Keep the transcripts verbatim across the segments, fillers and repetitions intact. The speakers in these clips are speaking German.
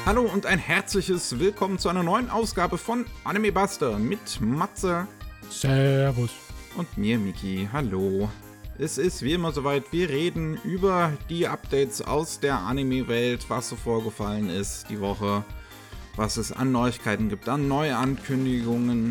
Hallo und ein herzliches Willkommen zu einer neuen Ausgabe von Anime Buster mit Matze. Servus. Und mir, Miki. Hallo. Es ist wie immer soweit, wir reden über die Updates aus der Anime-Welt, was so vorgefallen ist die Woche, was es an Neuigkeiten gibt, an Neuankündigungen.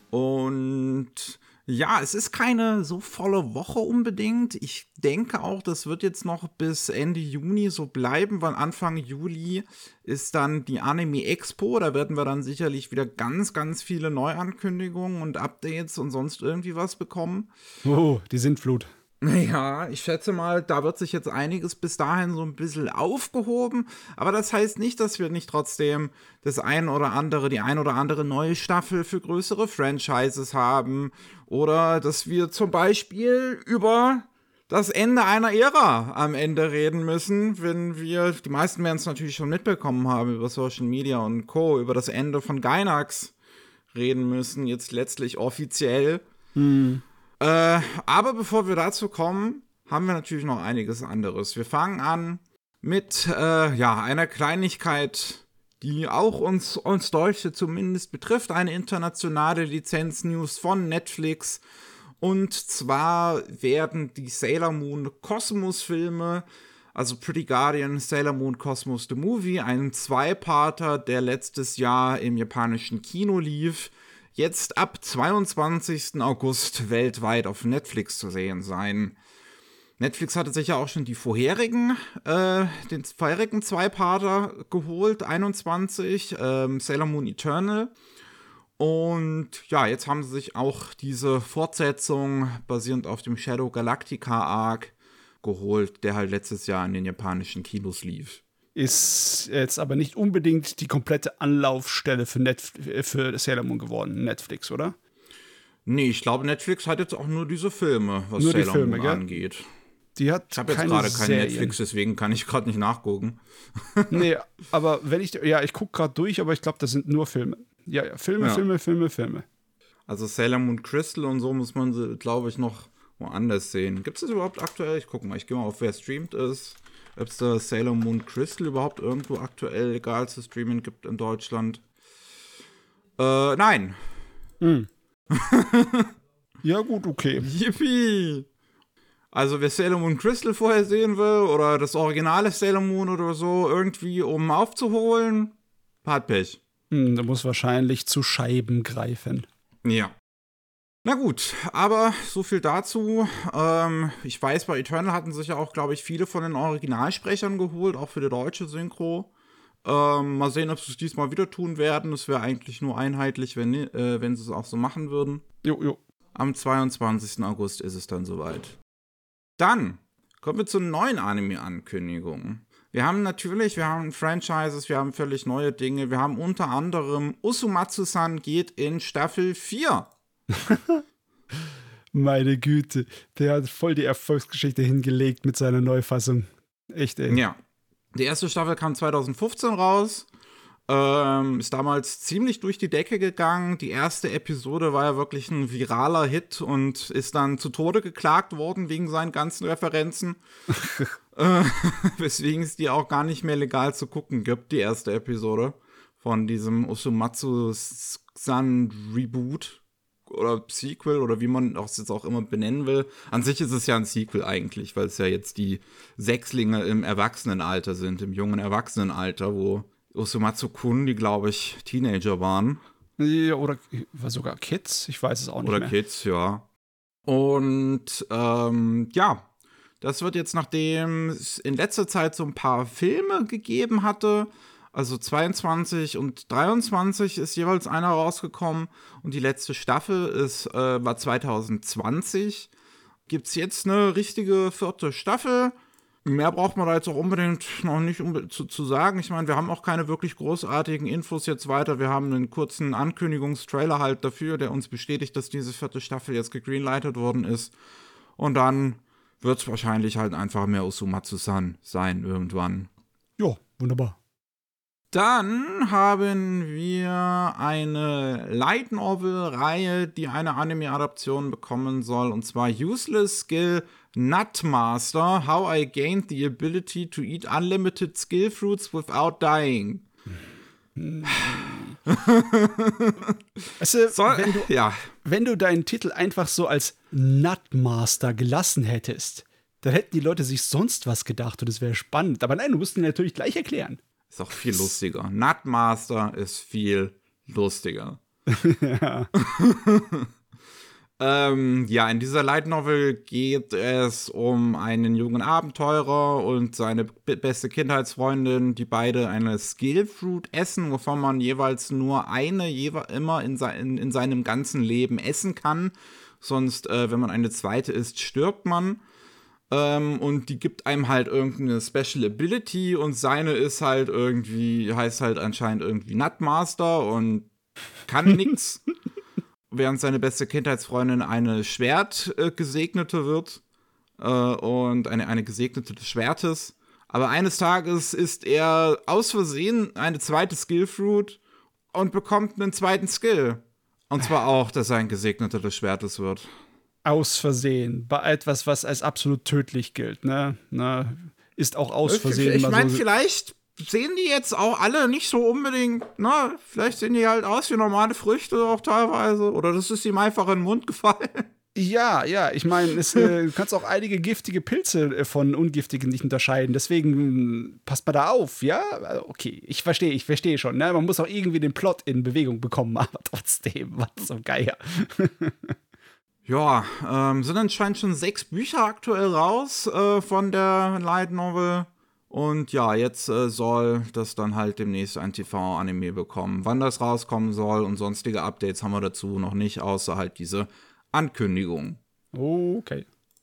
Und ja, es ist keine so volle Woche unbedingt. Ich denke auch, das wird jetzt noch bis Ende Juni so bleiben, weil Anfang Juli ist dann die Anime Expo. Da werden wir dann sicherlich wieder ganz, ganz viele Neuankündigungen und Updates und sonst irgendwie was bekommen. Oh, die Sintflut. Ja, ich schätze mal, da wird sich jetzt einiges bis dahin so ein bisschen aufgehoben, aber das heißt nicht, dass wir nicht trotzdem das ein oder andere, die ein oder andere neue Staffel für größere Franchises haben oder dass wir zum Beispiel über das Ende einer Ära am Ende reden müssen, wenn wir, die meisten werden es natürlich schon mitbekommen haben über Social Media und Co., über das Ende von Gainax reden müssen, jetzt letztlich offiziell. Hm. Äh, aber bevor wir dazu kommen, haben wir natürlich noch einiges anderes. Wir fangen an mit äh, ja, einer Kleinigkeit, die auch uns, uns Deutsche zumindest betrifft, eine internationale Lizenz-News von Netflix. Und zwar werden die Sailor Moon Kosmos-Filme, also Pretty Guardian, Sailor Moon Cosmos the Movie, ein Zweiparter, der letztes Jahr im japanischen Kino lief, jetzt ab zweiundzwanzigsten August weltweit auf Netflix zu sehen sein. Netflix hatte sich ja auch schon die vorherigen, äh, den vorherigen Zweiparter geholt, einundzwanzig, ähm, Sailor Moon Eternal. Und ja, jetzt haben sie sich auch diese Fortsetzung basierend auf dem Shadow Galactica Arc geholt, der halt letztes Jahr in den japanischen Kinos lief. Ist jetzt aber nicht unbedingt die komplette Anlaufstelle für, Netf- für Sailor Moon geworden, Netflix, oder? Nee, ich glaube, Netflix hat jetzt auch nur diese Filme, was nur Sailor die Filme, Moon gell? angeht. Die hat Ich habe jetzt keine gerade keinen Serien. Netflix, deswegen kann ich gerade nicht nachgucken. Nee, aber wenn ich, ja, ich gucke gerade durch, aber ich glaube, das sind nur Filme. Ja, ja, Filme, Ja. Filme, Filme, Filme. Also Sailor Moon Crystal und so muss man sie, glaube ich, noch woanders sehen. Gibt es das überhaupt aktuell? Ich gucke mal, ich gehe mal auf, wer streamt ist. Ob es da Sailor Moon Crystal überhaupt irgendwo aktuell legal zu streamen gibt in Deutschland. Äh, nein. Hm. Ja, gut, okay. Yippie! Also wer Sailor Moon Crystal vorher sehen will oder das originale Sailor Moon oder so irgendwie um aufzuholen, hat Pech. Hm, da muss wahrscheinlich zu Scheiben greifen. Ja. Na gut, aber so viel dazu. Ähm, ich weiß, bei Eternal hatten sich ja auch, glaube ich, viele von den Originalsprechern geholt, auch für die deutsche Synchro. Ähm, mal sehen, ob sie es diesmal wieder tun werden. Es wäre eigentlich nur einheitlich, wenn, äh, wenn sie es auch so machen würden. Jo, jo. Am zweiundzwanzigsten August ist es dann soweit. Dann kommen wir zu neuen Anime-Ankündigungen. Wir haben natürlich, wir haben Franchises, wir haben völlig neue Dinge. Wir haben unter anderem Usumatsu-san geht in Staffel vier. Meine Güte, der hat voll die Erfolgsgeschichte hingelegt mit seiner Neufassung. Echt, ey. Ja. Die erste Staffel kam zweitausendfünfzehn raus. Ähm, ist damals ziemlich durch die Decke gegangen. Die erste Episode war ja wirklich ein viraler Hit und ist dann zu Tode geklagt worden wegen seinen ganzen Referenzen. äh, weswegen es die auch gar nicht mehr legal zu gucken gibt, die erste Episode von diesem Usumatsu-san Reboot. Oder Sequel oder wie man es jetzt auch immer benennen will. An sich ist es ja ein Sequel eigentlich, weil es ja jetzt die Sechslinge im Erwachsenenalter sind, im jungen Erwachsenenalter, wo Usumatsu-kun, die, glaube ich, Teenager waren. Ja, oder war sogar Kids, ich weiß es auch nicht oder mehr. Oder Kids, ja. Und ähm, ja, das wird jetzt, nachdem es in letzter Zeit so ein paar Filme gegeben hatte, also zweiundzwanzig und dreiundzwanzig ist jeweils einer rausgekommen und die letzte Staffel ist, äh, war zweitausendzwanzig. Gibt's jetzt eine richtige vierte Staffel. Mehr braucht man da jetzt auch unbedingt noch nicht unbe- zu, zu sagen. Ich meine, wir haben auch keine wirklich großartigen Infos jetzt weiter. Wir haben einen kurzen Ankündigungstrailer halt dafür, der uns bestätigt, dass diese vierte Staffel jetzt gegreenlightet worden ist. Und dann wird es wahrscheinlich halt einfach mehr Usumatsu-san sein irgendwann. Ja, wunderbar. Dann haben wir eine Light Novel-Reihe, die eine Anime-Adaption bekommen soll, und zwar Useless Skill Nutmaster, How I Gained the Ability to Eat Unlimited Skill Fruits Without Dying. Weißt du, So, wenn du, ja. wenn du deinen Titel einfach so als Nutmaster gelassen hättest, dann hätten die Leute sich sonst was gedacht und es wäre spannend. Aber nein, du musst ihn natürlich gleich erklären. Ist auch viel lustiger. Nutmaster ist viel lustiger. Ja. ähm, ja, in dieser Light Novel geht es um einen jungen Abenteurer und seine b- beste Kindheitsfreundin, die beide eine Skillfruit essen, wovon man jeweils nur eine jewe- immer in, se- in, in seinem ganzen Leben essen kann. Sonst, äh, wenn man eine zweite isst, stirbt man. Ähm, und die gibt einem halt irgendeine Special Ability und seine ist halt irgendwie, heißt halt anscheinend irgendwie Nutmaster und kann nix. Während seine beste Kindheitsfreundin eine Schwertgesegnete äh, wird äh, und eine, eine Gesegnete des Schwertes. Aber eines Tages ist er aus Versehen eine zweite Skillfruit und bekommt einen zweiten Skill. Und zwar auch, dass er ein Gesegneter des Schwertes wird. Aus Versehen. Bei etwas, was als absolut tödlich gilt, ne? ne? Ist auch aus Versehen. Ich mal meine, so vielleicht sehen die jetzt auch alle nicht so unbedingt, na, vielleicht sehen die halt aus wie normale Früchte auch teilweise. Oder das ist ihm einfach in den Mund gefallen. Ja, ja, ich meine, äh, du kannst auch einige giftige Pilze äh, von ungiftigen nicht unterscheiden. Deswegen mh, passt mal da auf, ja? Also, okay, ich verstehe, ich verstehe schon. Ne? Man muss auch irgendwie den Plot in Bewegung bekommen, aber trotzdem, was zum Geier. Ja, ähm, sind anscheinend schon sechs Bücher aktuell raus äh, von der Light Novel. Und ja, jetzt äh, soll das dann halt demnächst ein T V-Anime bekommen. Wann das rauskommen soll und sonstige Updates haben wir dazu noch nicht, außer halt diese Ankündigung. Okay.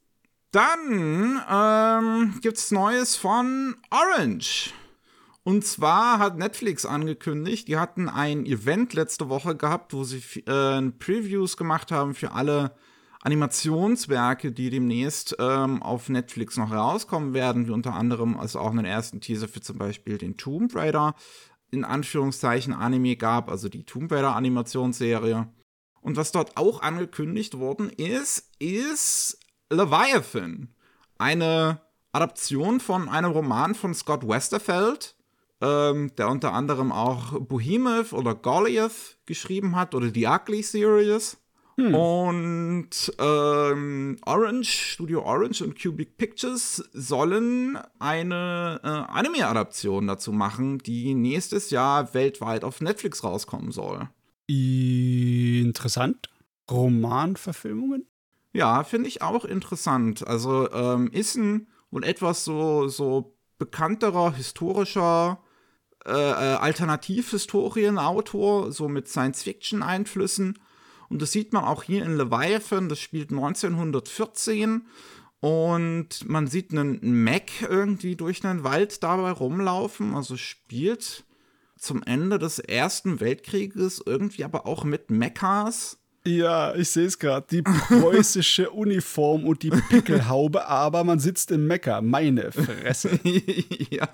Dann ähm, gibt's Neues von Orange. Und zwar hat Netflix angekündigt, die hatten ein Event letzte Woche gehabt, wo sie äh, Previews gemacht haben für alle Animationswerke, die demnächst ähm, auf Netflix noch rauskommen werden, wie unter anderem also auch einen ersten Teaser für zum Beispiel den Tomb Raider in Anführungszeichen Anime gab, also die Tomb Raider Animationsserie. Und was dort auch angekündigt worden ist, ist Leviathan, eine Adaption von einem Roman von Scott Westerfeld, ähm, der unter anderem auch Behemoth oder Goliath geschrieben hat oder die Ugly Series. Hm. Und ähm, Orange, Studio Orange und Cubic Pictures sollen eine äh, Anime-Adaption dazu machen, die nächstes Jahr weltweit auf Netflix rauskommen soll. Interessant. Romanverfilmungen? Ja, finde ich auch interessant. Also ähm, ist ein wohl etwas so, so bekannterer, historischer äh, äh, Alternativhistorienautor, so mit Science-Fiction-Einflüssen. Und das sieht man auch hier in Leviathan, das spielt neunzehnhundertvierzehn und man sieht einen Mac irgendwie durch einen Wald dabei rumlaufen, also spielt zum Ende des Ersten Weltkrieges irgendwie aber auch mit Mechas. Ja, ich sehe es gerade. Die preußische Uniform und die Pickelhaube, aber man sitzt im Mecker. Meine Fresse. Ja.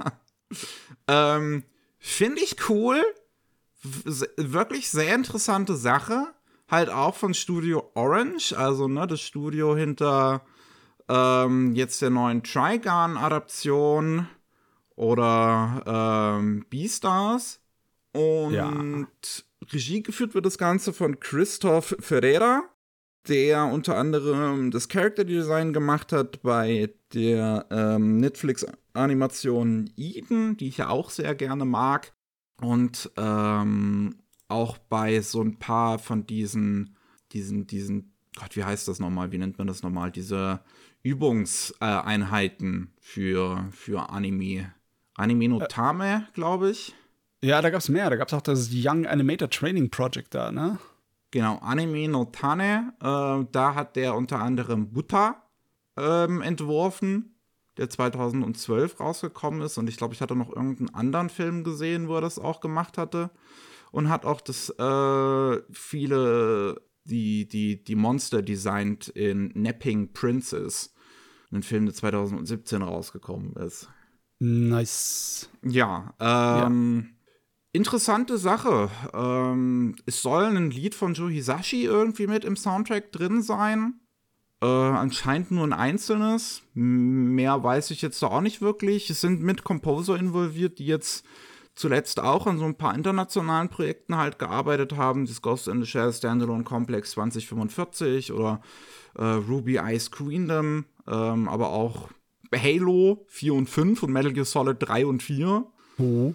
Ähm, finde ich cool. W- wirklich sehr interessante Sache. Halt auch von Studio Orange, also ne, das Studio hinter ähm, jetzt der neuen Trigun-Adaption oder ähm, Beastars. Und Ja. Regie geführt wird das Ganze von Christoph Ferreira, der unter anderem das Character Design gemacht hat bei der ähm, Netflix-Animation Eden, die ich ja auch sehr gerne mag. Und ähm, auch bei so ein paar von diesen, diesen, diesen, Gott, wie heißt das nochmal? Wie nennt man das nochmal? Diese Übungseinheiten äh, für, für Anime. Anime no Tame, glaube ich. Ja, da gab's mehr. Da gab's auch das Young Animator Training Project da, ne? Genau, Anime no Tane. Äh, da hat der unter anderem Buta ähm, entworfen, der zweitausendzwölf rausgekommen ist. Und ich glaube, ich hatte noch irgendeinen anderen Film gesehen, wo er das auch gemacht hatte. Und hat auch das äh, viele, die, die, die Monster designt in Napping Princess. Ein Film, der zweitausendsiebzehn rausgekommen ist. Nice. Ja, ähm, ja. Interessante Sache. Ähm, es soll ein Lied von Joe Hisashi irgendwie mit im Soundtrack drin sein. Äh, anscheinend nur ein einzelnes. Mehr weiß ich jetzt da auch nicht wirklich. Es sind mit Composer involviert, die jetzt zuletzt auch an so ein paar internationalen Projekten halt gearbeitet haben. Das Ghost in the Shell Standalone Complex zwanzig fünfundvierzig oder äh, Ruby Ice Queendom, ähm, aber auch Halo vier und fünf und Metal Gear Solid drei und vier. Oh.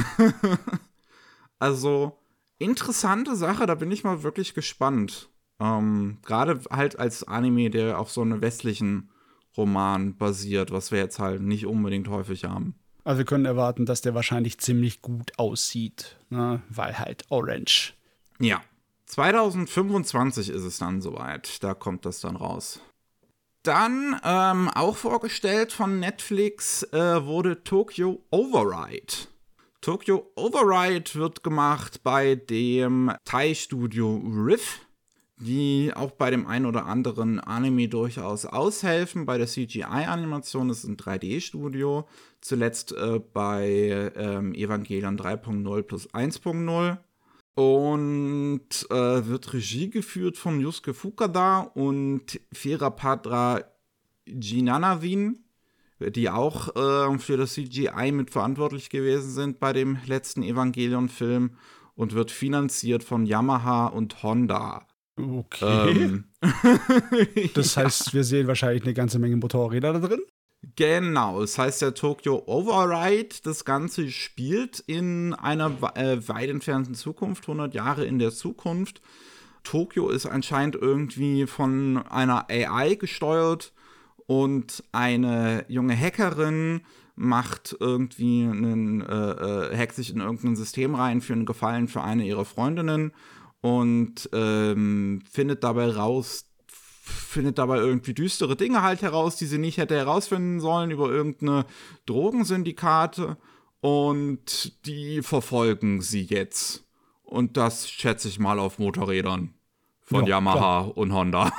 Also, interessante Sache, da bin ich mal wirklich gespannt. Ähm, Gerade halt als Anime, der auf so einem westlichen Roman basiert, was wir jetzt halt nicht unbedingt häufig haben. Also wir können erwarten, dass der wahrscheinlich ziemlich gut aussieht, ne? Weil halt Orange. Ja, zwanzig fünfundzwanzig ist es dann soweit. Da kommt das dann raus. Dann ähm, auch vorgestellt von Netflix äh, wurde Tokyo Override. Tokyo Override wird gemacht bei dem Thai-Studio Riff, die auch bei dem einen oder anderen Anime durchaus aushelfen. Bei der C G I-Animation ist es ein drei D-Studio. Zuletzt äh, bei ähm, Evangelion drei Punkt null plus eins Punkt null. Und äh, wird Regie geführt von Yusuke Fukada und Virapadra Jinanavin, die auch äh, für das C G I mitverantwortlich gewesen sind bei dem letzten Evangelion-Film und wird finanziert von Yamaha und Honda. Okay. Ähm, Das heißt, wir sehen wahrscheinlich eine ganze Menge Motorräder da drin. Genau, es heißt ja Tokyo Override. Das Ganze spielt in einer äh, weit entfernten Zukunft, hundert Jahre in der Zukunft. Tokio ist anscheinend irgendwie von einer A I gesteuert und eine junge Hackerin macht irgendwie einen, äh, äh, hackt sich in irgendein System rein für einen Gefallen für eine ihrer Freundinnen und ähm, findet dabei raus, findet dabei irgendwie düstere Dinge halt heraus, die sie nicht hätte herausfinden sollen über irgendeine Drogensyndikate und die verfolgen sie jetzt. Und das schätze ich mal auf Motorrädern von Ja, Yamaha klar. und Honda.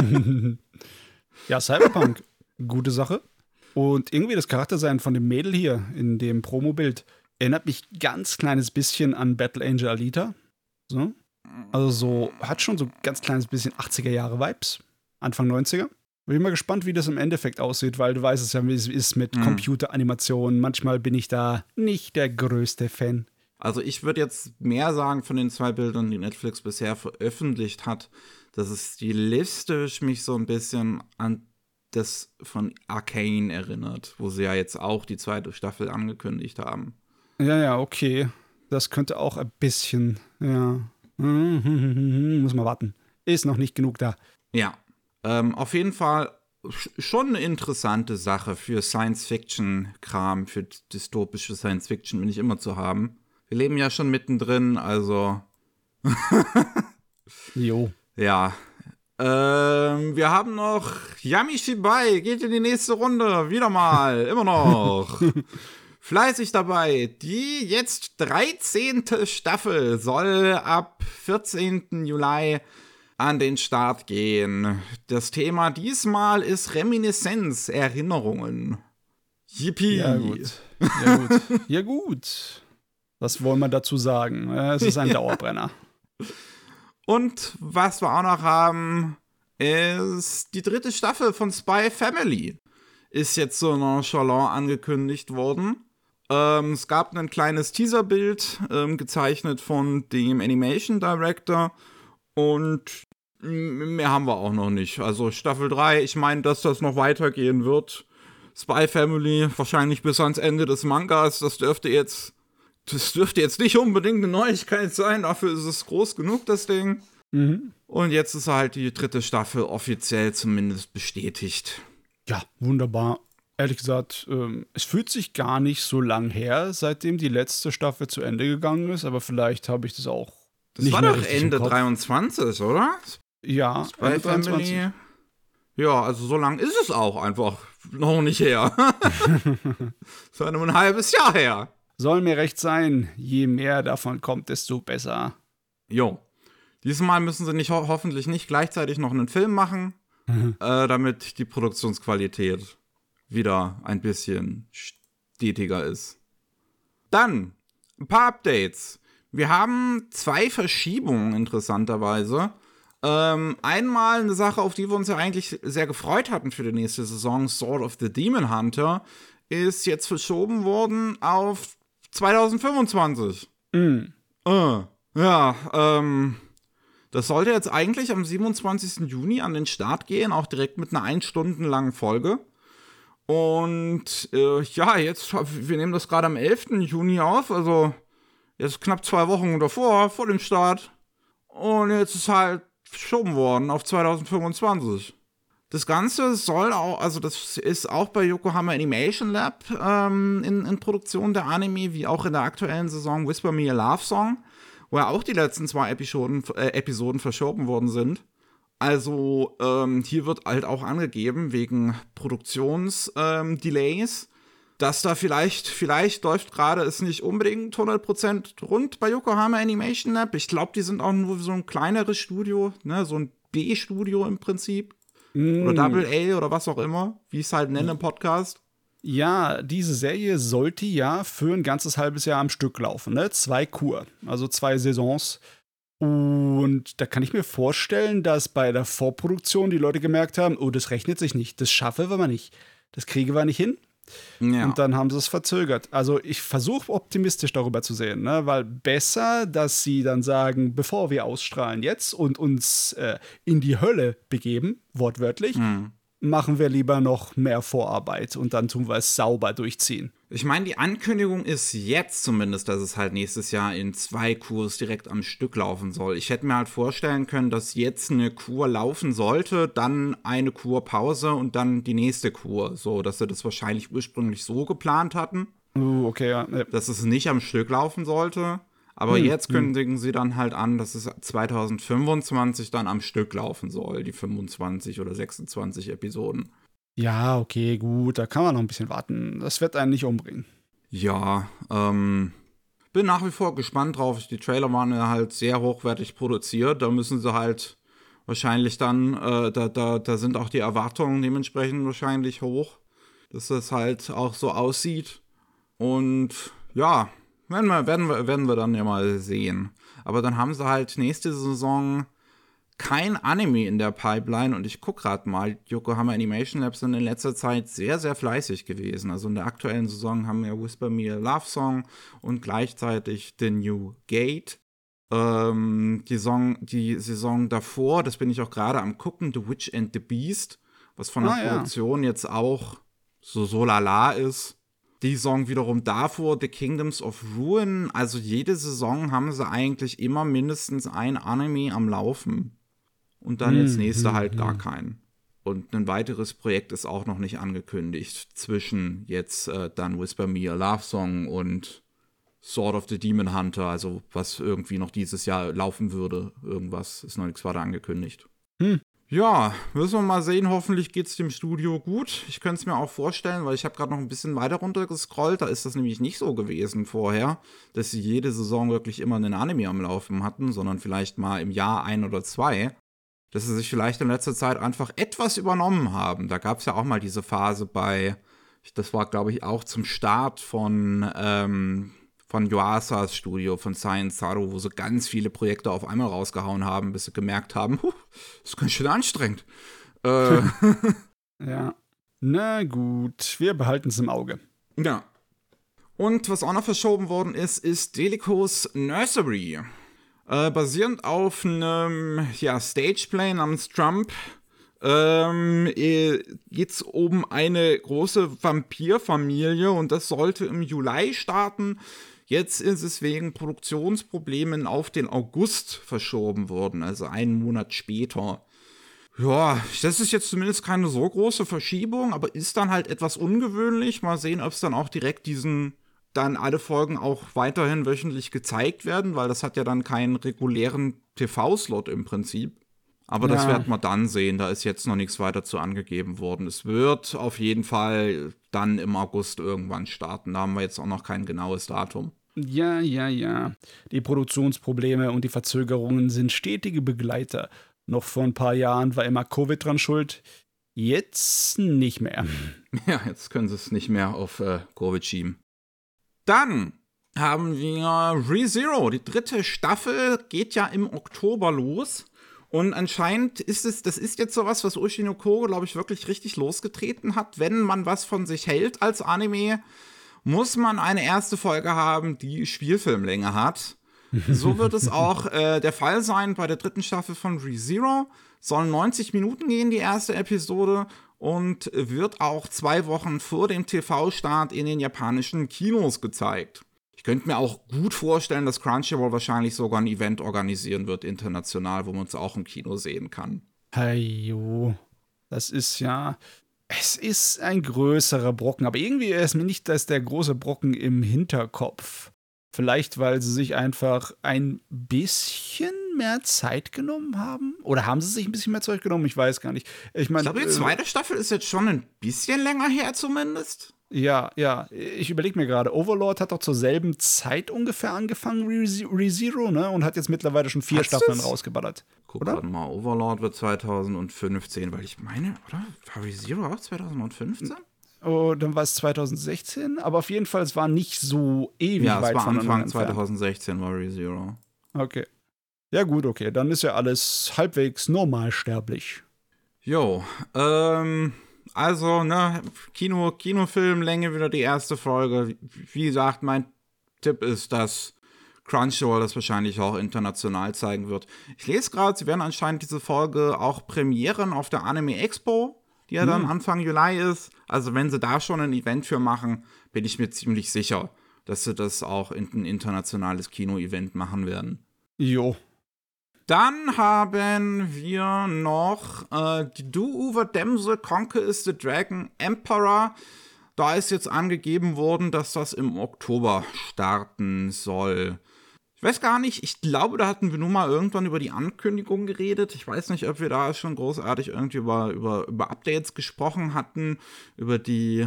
Ja, Cyberpunk, gute Sache. Und irgendwie das Charakterdesign von dem Mädel hier in dem Promo-Bild erinnert mich ganz kleines bisschen an Battle Angel Alita. So. Also so, hat schon so ein ganz kleines bisschen achtziger-Jahre-Vibes. Anfang neunziger. Bin ich mal gespannt, wie das im Endeffekt aussieht, weil du weißt es ja, wie es ist mit Mhm. Computeranimationen. Manchmal bin ich da nicht der größte Fan. Also ich würde jetzt mehr sagen von den zwei Bildern, die Netflix bisher veröffentlicht hat, dass es stilistisch mich so ein bisschen an das von Arcane erinnert, wo sie ja jetzt auch die zweite Staffel angekündigt haben. Ja, ja, okay. Das könnte auch ein bisschen, ja. Muss mal warten. Ist noch nicht genug da. Ja, ähm, auf jeden Fall sch- schon eine interessante Sache für Science-Fiction-Kram, für dystopische Science-Fiction bin ich immer zu haben. Wir leben ja schon mittendrin, also Jo. ja. Ähm, wir haben noch Yami Shibai, geht in die nächste Runde, wieder mal, immer noch. Fleißig dabei. Die jetzt dreizehnte Staffel soll ab vierzehnten Juli an den Start gehen. Das Thema diesmal ist Reminiszenz, Erinnerungen. Yippie. Ja, gut. Ja, gut. Ja, gut. Was wollen wir dazu sagen? Äh, Es ist ein Dauerbrenner. Und was wir auch noch haben, ist die dritte Staffel von Spy Family. Ist jetzt so nonchalant angekündigt worden. Ähm, es gab ein kleines Teaserbild, ähm, gezeichnet von dem Animation Director. Und m- mehr haben wir auch noch nicht. Also Staffel drei, ich meine, dass das noch weitergehen wird. Spy Family, wahrscheinlich bis ans Ende des Mangas. Das dürfte jetzt, das dürfte jetzt nicht unbedingt eine Neuigkeit sein. Dafür ist es groß genug, das Ding. Mhm. Und jetzt ist halt die dritte Staffel offiziell zumindest bestätigt. Ja, wunderbar. Ehrlich gesagt, ähm, es fühlt sich gar nicht so lang her, seitdem die letzte Staffel zu Ende gegangen ist, aber vielleicht habe ich das auch Das nicht war mehr doch richtig im Ende Kopf. dreiundzwanzig, oder? Ja, Spy Ende dreiundzwanzig. Family. Ja, also so lang ist es auch einfach noch nicht her. Es war nur ein halbes Jahr her. Soll mir recht sein, je mehr davon kommt, desto besser. Jo. Diesmal müssen sie nicht ho hoffentlich nicht gleichzeitig noch einen Film machen, äh, damit die Produktionsqualität wieder ein bisschen stetiger ist. Dann ein paar Updates. Wir haben zwei Verschiebungen interessanterweise. Ähm, einmal eine Sache, auf die wir uns ja eigentlich sehr gefreut hatten für die nächste Saison, Sword of the Demon Hunter, ist jetzt verschoben worden auf zwanzig fünfundzwanzig. Mm. Äh, ja, ähm, das sollte jetzt eigentlich am siebenundzwanzigsten Juni an den Start gehen, auch direkt mit einer ein Stunden langen Folge. Und äh, ja, jetzt, wir nehmen das gerade am elften Juni auf, also jetzt knapp zwei Wochen davor, vor dem Start. Und jetzt ist halt verschoben worden auf zwanzig fünfundzwanzig. Das Ganze soll auch, also das ist auch bei Yokohama Animation Lab ähm, in, in Produktion der Anime, wie auch in der aktuellen Saison Whisper Me a Love Song, wo ja auch die letzten zwei Episoden, äh, Episoden verschoben worden sind. Also ähm, hier wird halt auch angegeben, wegen Produktionsdelays, ähm, dass da vielleicht, vielleicht läuft gerade es nicht unbedingt hundert Prozent rund bei Yokohama Animation Lab. Ich glaube, die sind auch nur so ein kleineres Studio, ne, so ein B-Studio im Prinzip. Mm. Oder Double A oder was auch immer, wie ich es halt nenne im Podcast. Ja, diese Serie sollte ja für ein ganzes halbes Jahr am Stück laufen, ne? Zwei Kur, also zwei Saisons. Und da kann ich mir vorstellen, dass bei der Vorproduktion die Leute gemerkt haben, oh, das rechnet sich nicht, das schaffen wir nicht, das kriegen wir nicht hin. Ja. Und dann haben sie es verzögert. Also ich versuche optimistisch darüber zu sehen, ne? Weil besser, dass sie dann sagen, bevor wir ausstrahlen jetzt und uns äh, in die Hölle begeben, wortwörtlich, mhm. machen wir lieber noch mehr Vorarbeit und dann tun wir es sauber durchziehen. Ich meine, die Ankündigung ist jetzt zumindest, dass es halt nächstes Jahr in zwei Kurs direkt am Stück laufen soll. Ich hätte mir halt vorstellen können, dass jetzt eine Kur laufen sollte, dann eine Kurpause und dann die nächste Kur. So, dass sie das wahrscheinlich ursprünglich so geplant hatten. Uh, okay, ja. ja. Dass es nicht am Stück laufen sollte. Aber hm, jetzt kündigen hm. sie dann halt an, dass es zwanzig fünfundzwanzig dann am Stück laufen soll, die fünfundzwanzig oder sechsundzwanzig Episoden. Ja, okay, gut, da kann man noch ein bisschen warten. Das wird einen nicht umbringen. Ja, ähm, bin nach wie vor gespannt drauf. Die Trailer waren ja halt sehr hochwertig produziert. Da müssen sie halt wahrscheinlich dann, äh, da, da, da sind auch die Erwartungen dementsprechend wahrscheinlich hoch, dass das halt auch so aussieht. Und ja, werden wir, werden wir, werden wir dann ja mal sehen. Aber dann haben sie halt nächste Saison kein Anime in der Pipeline und ich gucke gerade mal, Yokohama Animation Labs sind in letzter Zeit sehr, sehr fleißig gewesen. Also in der aktuellen Saison haben wir Whisper Me a Love Song und gleichzeitig The New Gate. Ähm, die, Song, die Saison davor, das bin ich auch gerade am gucken, The Witch and the Beast, was von der ah, Produktion ja. jetzt auch so so lala ist. Die Saison wiederum davor, The Kingdoms of Ruin. Also jede Saison haben sie eigentlich immer mindestens ein Anime am Laufen. Und dann jetzt nächste halt gar keinen. Und ein weiteres Projekt ist auch noch nicht angekündigt. Zwischen jetzt äh, dann Whisper Me a Love Song und Sword of the Demon Hunter. Also was irgendwie noch dieses Jahr laufen würde. Irgendwas ist noch nichts weiter angekündigt. Hm. Ja, müssen wir mal sehen. Hoffentlich geht's dem Studio gut. Ich könnte es mir auch vorstellen, weil ich habe gerade noch ein bisschen weiter runter gescrollt. Da ist das nämlich nicht so gewesen vorher, dass sie jede Saison wirklich immer einen Anime am Laufen hatten, sondern vielleicht mal im Jahr ein oder zwei. Dass sie sich vielleicht in letzter Zeit einfach etwas übernommen haben. Da gab es ja auch mal diese Phase bei, das war glaube ich auch zum Start von, ähm, von Yuasas Studio, von Science Saru, wo sie ganz viele Projekte auf einmal rausgehauen haben, bis sie gemerkt haben, huh, das ist ganz schön anstrengend. Äh. Ja, na gut, wir behalten es im Auge. Ja. Und was auch noch verschoben worden ist, ist Delicos Nursery. Äh, basierend auf einem ja, Stageplay namens Trump ähm, geht es um eine große Vampirfamilie und das sollte im Juli starten. Jetzt ist es wegen Produktionsproblemen auf den August verschoben worden, also einen Monat später. Ja, das ist jetzt zumindest keine so große Verschiebung, aber ist dann halt etwas ungewöhnlich. Mal sehen, ob es dann auch direkt diesen dann alle Folgen auch weiterhin wöchentlich gezeigt werden, weil das hat ja dann keinen regulären T V-Slot im Prinzip. Aber ja. Das werden wir dann sehen, da ist jetzt noch nichts weiter zu angegeben worden. Es wird auf jeden Fall dann im August irgendwann starten, da haben wir jetzt auch noch kein genaues Datum. Ja, ja, ja. Die Produktionsprobleme und die Verzögerungen sind stetige Begleiter. Noch vor ein paar Jahren war immer Covid dran schuld, jetzt nicht mehr. Ja, jetzt können sie es nicht mehr auf äh, Covid schieben. Dann haben wir ReZero. Die dritte Staffel geht ja im Oktober los. Und anscheinend ist es, das ist jetzt sowas, was Ushi no Kogo, glaube ich, wirklich richtig losgetreten hat, wenn man was von sich hält als Anime. muss man eine erste Folge haben, die Spielfilmlänge hat. So wird es auch äh, der Fall sein bei der dritten Staffel von ReZero. Sollen neunzig Minuten gehen, die erste Episode, und wird auch zwei Wochen vor dem T V-Start in den japanischen Kinos gezeigt. Ich könnte mir auch gut vorstellen, dass Crunchyroll wahrscheinlich sogar ein Event organisieren wird, international, wo man es auch im Kino sehen kann. Hey, jo. Das ist ja, es ist ein größerer Brocken, aber irgendwie ist mir nicht das der große Brocken im Hinterkopf. Vielleicht, weil sie sich einfach ein bisschen mehr Zeit genommen haben? Oder haben sie sich ein bisschen mehr Zeit genommen? Ich weiß gar nicht. Ich, mein, ich glaube, die zweite äh, Staffel ist jetzt schon ein bisschen länger her zumindest. Ja, ja. Ich überlege mir gerade, Overlord hat doch zur selben Zeit ungefähr angefangen, ReZero, ne? Und hat jetzt mittlerweile schon vier Hat's Staffeln das? rausgeballert. Guck oder? mal, Overlord wird zwanzig fünfzehn, weil ich meine, oder? War ReZero auch zwanzig fünfzehn? Oh, dann war es zwanzig sechzehn, aber auf jeden Fall, es war nicht so ewig ja, weit es war voneinander Anfang entfernt. zwanzig sechzehn war ReZero. Okay. Ja gut, okay, dann ist ja alles halbwegs normalsterblich. Jo, ähm, also, ne, Kino, Kinofilmlänge wieder die erste Folge. Wie gesagt, mein Tipp ist, dass Crunchyroll das wahrscheinlich auch international zeigen wird. Ich lese gerade, sie werden anscheinend diese Folge auch premieren auf der Anime Expo, die ja dann Anfang Juli ist. Also wenn sie da schon ein Event für machen, bin ich mir ziemlich sicher, dass sie das auch in ein internationales Kino-Event machen werden. Jo. Dann haben wir noch äh, die Do-Over Damsel Conquers the Dragon Emperor. Da ist jetzt angegeben worden, dass das im Oktober starten soll. Ich weiß gar nicht, ich glaube, da hatten wir nur mal irgendwann über die Ankündigung geredet. Ich weiß nicht, ob wir da schon großartig irgendwie über, über, über Updates gesprochen hatten, über die,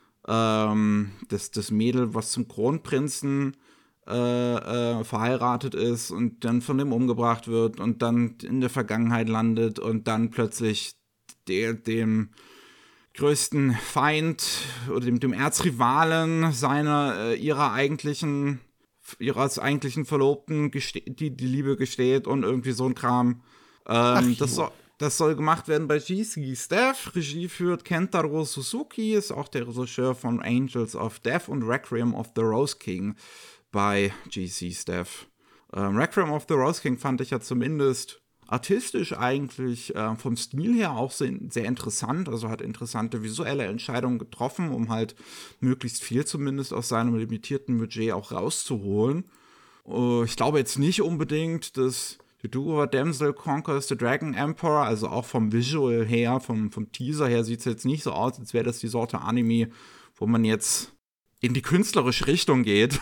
ähm, das, das Mädel, was zum Kronprinzen äh, äh, verheiratet ist und dann von dem umgebracht wird und dann in der Vergangenheit landet und dann plötzlich der, dem größten Feind oder dem, dem Erzrivalen seiner, äh, ihrer eigentlichen ihres eigentlichen Verlobten geste- die, die Liebe gesteht und irgendwie so ein Kram. Ähm, das, soll, das soll gemacht werden bei G C Staff. Regie führt Kentaro Suzuki, ist auch der Regisseur von Angels of Death und Requiem of the Rose King bei G C Staff. Ähm, Requiem of the Rose King fand ich ja zumindest artistisch eigentlich äh, vom Stil her auch sehr, sehr interessant, also hat interessante visuelle Entscheidungen getroffen, um halt möglichst viel zumindest aus seinem limitierten Budget auch rauszuholen. Äh, ich glaube jetzt nicht unbedingt, dass The Do-Over Damsel Conquers the Dragon Emperor, also auch vom Visual her, vom, vom Teaser her sieht es jetzt nicht so aus, als wäre das die Sorte Anime, wo man jetzt in die künstlerische Richtung geht,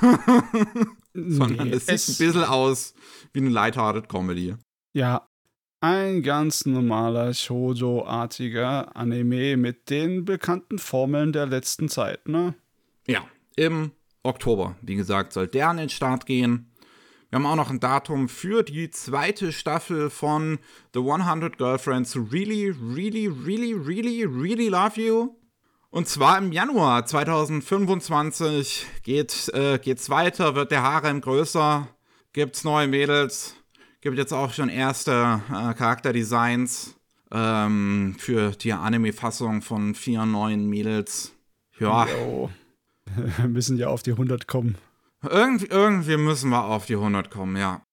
sondern nee, es sieht es ein bisschen aus wie eine lighthearted Comedy. Ja, ein ganz normaler Shoujo-artiger Anime mit den bekannten Formeln der letzten Zeit, ne? Ja, im Oktober, wie gesagt, soll der an den Start gehen. Wir haben auch noch ein Datum für die zweite Staffel von The hundert Girlfriends Who Really, Really, Really, Really, Really Love You. Und zwar im Januar zwanzig fünfundzwanzig geht, äh, geht's weiter, wird der Harem größer, gibt's neue Mädels. Gibt jetzt auch schon erste äh, Charakterdesigns ähm, für die Anime-Fassung von vier neuen Mädels. Ja. Yo. Wir müssen ja auf die hundert kommen. Irgendwie, irgendwie müssen wir auf die hundert kommen, ja.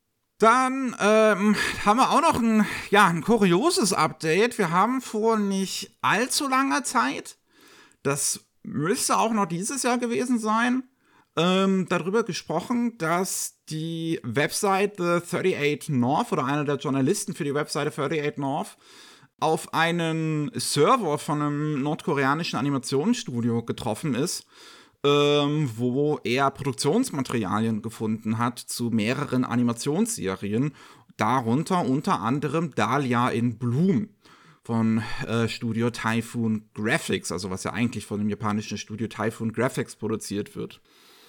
Dann ähm, haben wir auch noch ein, ja, ein kurioses Update. Wir haben vor nicht allzu langer Zeit, das müsste auch noch dieses Jahr gewesen sein, Ähm, darüber gesprochen, dass die Webseite achtundvierzig North oder einer der Journalisten für die Webseite achtundvierzig North auf einen Server von einem nordkoreanischen Animationsstudio getroffen ist, ähm, wo er Produktionsmaterialien gefunden hat zu mehreren Animationsserien, darunter unter anderem Dahlia in Bloom von äh, Studio Typhoon Graphics, also was ja eigentlich von dem japanischen Studio Typhoon Graphics produziert wird.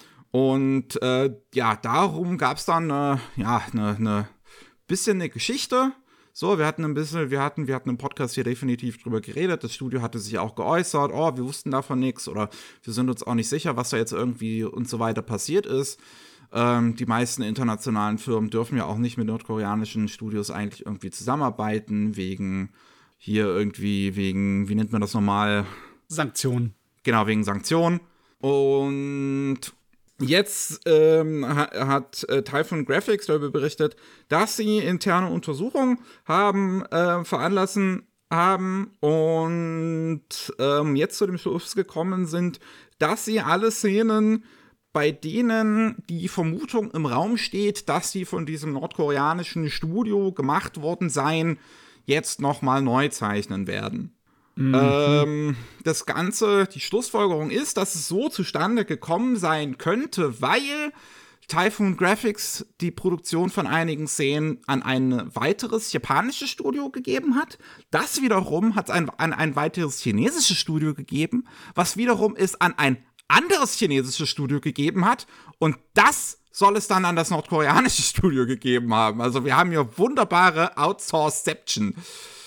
Und äh, ja, darum gab es dann äh, ja, eine ne bisschen eine Geschichte. So, wir hatten ein bisschen, wir hatten, wir hatten im Podcast hier definitiv drüber geredet. Das Studio hatte sich auch geäußert, oh, wir wussten davon nichts oder wir sind uns auch nicht sicher, was da jetzt irgendwie und so weiter passiert ist. Ähm, die meisten internationalen Firmen dürfen ja auch nicht mit nordkoreanischen Studios eigentlich irgendwie zusammenarbeiten, wegen hier irgendwie, wegen, wie nennt man das normal? Sanktionen. Genau, wegen Sanktionen. Und jetzt ähm, hat, hat äh, Typhoon Graphics darüber berichtet, dass sie interne Untersuchungen haben äh, veranlassen haben und ähm, jetzt zu dem Schluss gekommen sind, dass sie alle Szenen, bei denen die Vermutung im Raum steht, dass sie von diesem nordkoreanischen Studio gemacht worden seien, jetzt nochmal neu zeichnen werden. Mhm. Ähm, das Ganze, die Schlussfolgerung ist, dass es so zustande gekommen sein könnte, weil Typhoon Graphics die Produktion von einigen Szenen an ein weiteres japanisches Studio gegeben hat. Das wiederum hat es ein, an ein weiteres chinesisches Studio gegeben, was wiederum es an ein anderes chinesisches Studio gegeben hat. Und das soll es dann an das nordkoreanische Studio gegeben haben. Also wir haben hier wunderbare Outsourceception.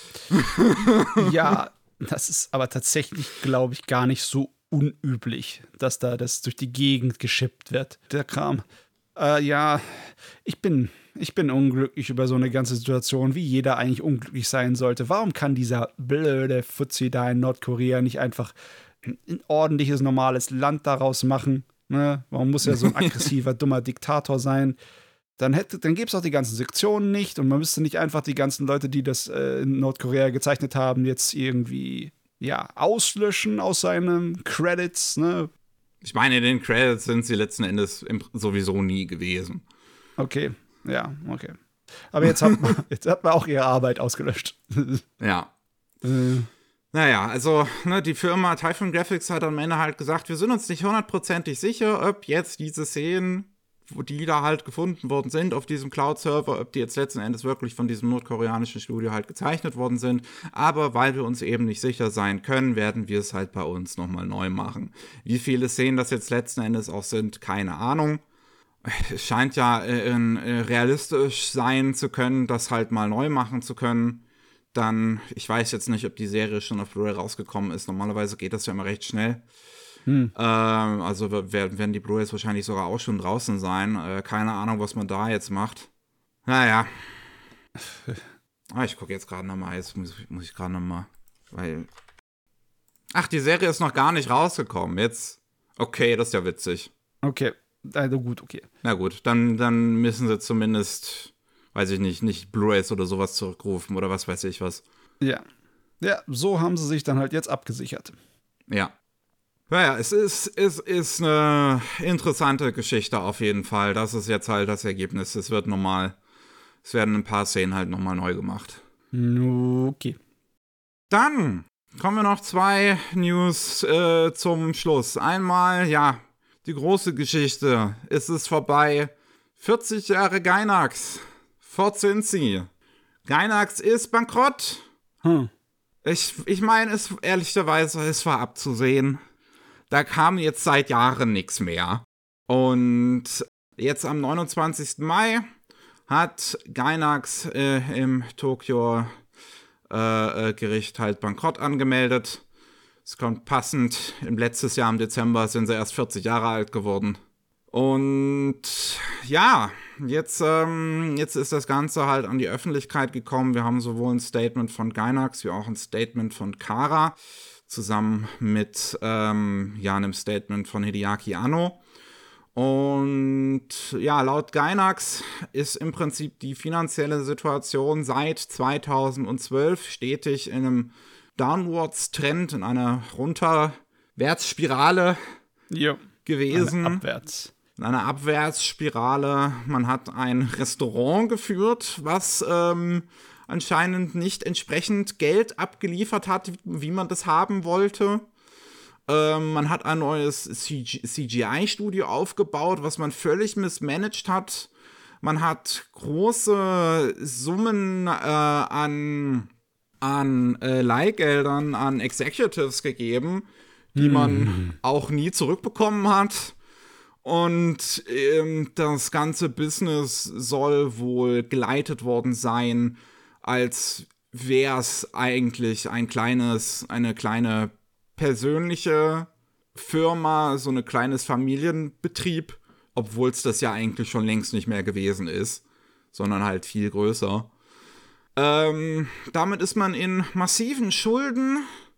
Ja, das ist aber tatsächlich, glaube ich, gar nicht so unüblich, dass da das durch die Gegend geschippt wird, der Kram. Äh, ja, ich bin, ich bin unglücklich über so eine ganze Situation, wie jeder eigentlich unglücklich sein sollte. Warum kann dieser blöde Fuzzi da in Nordkorea nicht einfach ein, ein ordentliches, normales Land daraus machen? Ne? Warum muss er so ein aggressiver, dummer Diktator sein? Dann, hätte, dann gäbe es auch die ganzen Sektionen nicht und man müsste nicht einfach die ganzen Leute, die das äh, in Nordkorea gezeichnet haben, jetzt irgendwie ja, auslöschen aus seinen Credits, ne? Ich meine, in den Credits sind sie letzten Endes sowieso nie gewesen. Okay, ja, okay. Aber jetzt hat man, jetzt hat man auch ihre Arbeit ausgelöscht. Ja. Äh. Naja, also ne, die Firma Typhoon Graphics hat am Ende halt gesagt, wir sind uns nicht hundertprozentig sicher, ob jetzt diese Szenen, wo die da halt gefunden worden sind auf diesem Cloud-Server, ob die jetzt letzten Endes wirklich von diesem nordkoreanischen Studio halt gezeichnet worden sind. Aber weil wir uns eben nicht sicher sein können, werden wir es halt bei uns nochmal neu machen. Wie viele Szenen das jetzt letzten Endes auch sind, keine Ahnung. Es scheint ja äh, äh, realistisch sein zu können, das halt mal neu machen zu können. Dann, ich weiß jetzt nicht, ob die Serie schon auf Blu-ray rausgekommen ist. Normalerweise geht das ja immer recht schnell. Hm. Ähm, also werden die Blu-rays wahrscheinlich sogar auch schon draußen sein. Äh, keine Ahnung, was man da jetzt macht. Naja. Ah, ich gucke jetzt gerade nochmal. Jetzt muss, muss ich gerade nochmal. Weil. Ach, die Serie ist noch gar nicht rausgekommen. Jetzt. Okay, das ist ja witzig. Okay, also gut, okay. Na gut, dann, dann müssen sie zumindest, weiß ich nicht, nicht Blu-rays oder sowas zurückrufen oder was weiß ich was. Ja. Ja, so haben sie sich dann halt jetzt abgesichert. Ja. Naja, es ist, es ist eine interessante Geschichte auf jeden Fall. Das ist jetzt halt das Ergebnis. Es wird nochmal, es werden ein paar Szenen halt nochmal neu gemacht. Okay. Dann kommen wir noch zwei News äh, zum Schluss. Einmal, ja, die große Geschichte. Es ist vorbei. vierzig Jahre Gainax. Fort sind sie. Gainax ist bankrott. Hm. Ich, ich meine, es ehrlicherweise, es war abzusehen. Da kam jetzt seit Jahren nichts mehr. Und jetzt am neunundzwanzigsten Mai hat Gainax äh, im Tokio äh, Gericht halt Bankrott angemeldet. Es kommt passend, im letztes Jahr im Dezember sind sie erst vierzig Jahre alt geworden. Und ja, jetzt, ähm, jetzt ist das Ganze halt an die Öffentlichkeit gekommen. Wir haben sowohl ein Statement von Gainax wie auch ein Statement von Kara, zusammen mit ähm, ja, einem Statement von Hideaki Anno. Und ja, laut Gainax ist im Prinzip die finanzielle Situation seit zweitausendzwölf stetig in einem Downwards-Trend, in einer Runterwärtsspirale ja, gewesen. eine Abwärts. In einer Abwärtsspirale. Man hat ein Restaurant geführt, was ähm, anscheinend nicht entsprechend Geld abgeliefert hat, wie man das haben wollte. Ähm, man hat ein neues C G I-Studio aufgebaut, was man völlig missmanagt hat. Man hat große Summen äh, an, an äh, Leihgeldern an Executives gegeben, die mm. man auch nie zurückbekommen hat. Und ähm, das ganze Business soll wohl geleitet worden sein, als wäre es eigentlich ein kleines, eine kleine persönliche Firma, so ein kleines Familienbetrieb, obwohl es das ja eigentlich schon längst nicht mehr gewesen ist, sondern halt viel größer. Ähm, damit ist man in massiven Schulden.